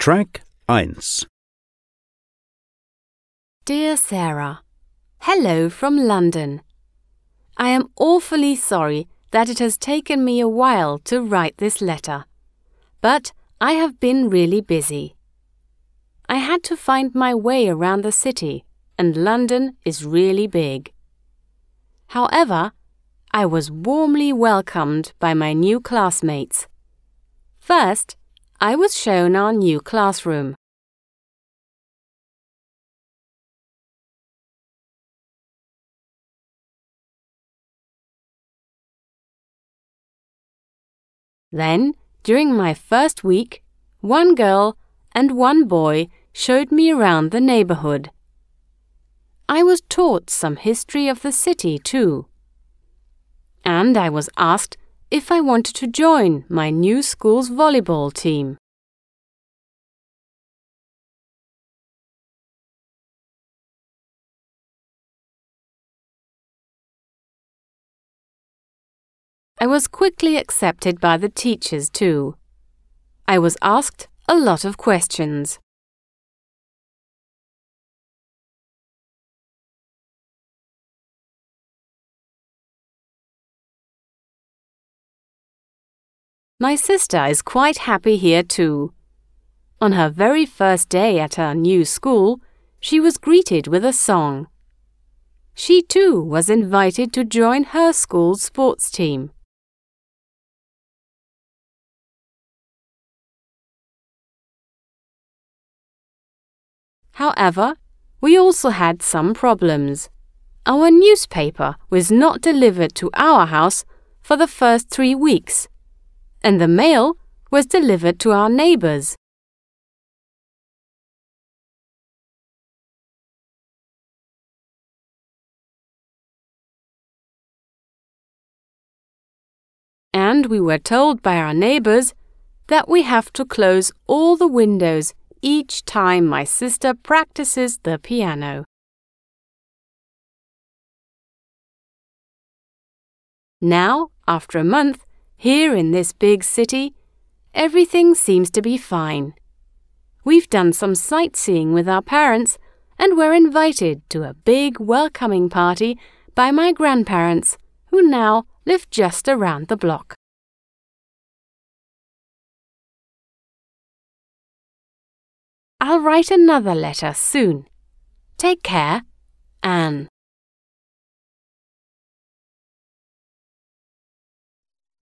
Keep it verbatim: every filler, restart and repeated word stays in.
Track eins. Dear Sarah, hello from London. I am awfully sorry that it has taken me a while to write this letter, but I have been really busy. I had to find my way around the city, and London is really big. However, I was warmly welcomed by my new classmates. First, I was shown our new classroom. Then, during my first week, one girl and one boy showed me around the neighborhood. I was taught some history of the city too. And I was asked if I wanted to join my new school's volleyball team. I was quickly accepted by the teachers too. I was asked a lot of questions. My sister is quite happy here too. On her very first day at her new school, she was greeted with a song. She too was invited to join her school's sports team. However, we also had some problems. Our newspaper was not delivered to our house for the first three weeks, and the mail was delivered to our neighbors. And we were told by our neighbors that we have to close all the windows each time my sister practices the piano. Now, after a month, here in this big city, everything seems to be fine. We've done some sightseeing with our parents and were invited to a big welcoming party by my grandparents, who now live just around the block. I'll write another letter soon. Take care, Anne.